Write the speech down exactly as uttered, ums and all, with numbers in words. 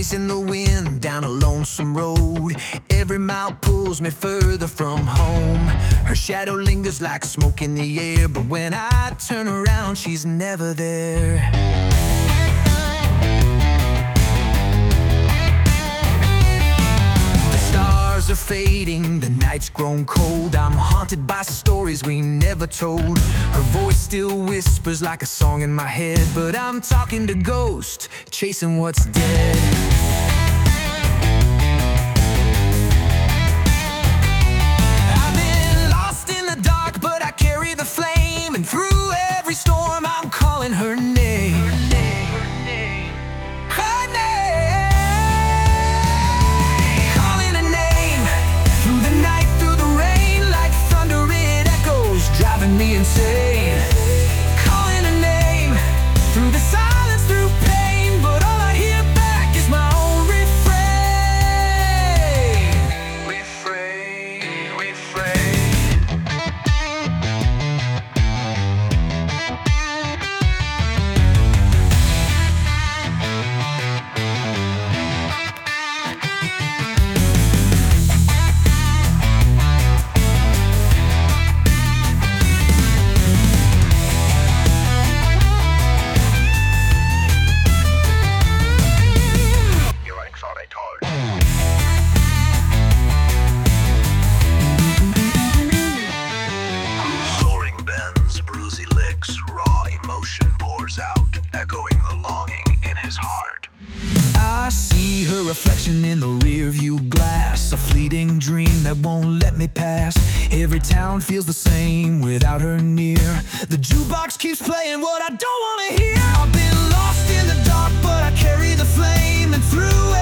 chasing the wind down a lonesome road. Every mile pulls me further from home. Her shadow lingers like smoke in the air, but when I turn around, she's never there. The stars are fading, the night's grown cold. I'm haunted by stories we never told. Her voice still whispers like a song in my head, but I'm talking to ghosts, chasing what's dead. I've been lost in the dark, but I carry the flame, and through every storm I'm calling her name. Her name. Calling her name. Through the night, through the rain, like thunder it echoes, driving me insane. Calling her name. Through the silence, through pain, but all I hear back is my own refrain. Refrain, refrain. Soaring bends, bruisey licks, raw emotion pours out, echoing the longing in his heart. I see her reflection in the rearview glass, a fleeting dream that won't let me pass. Every town feels the same without her near. The jukebox keeps playing what I don't want to hear. I've been lost in the dark, but I carry the flame, and through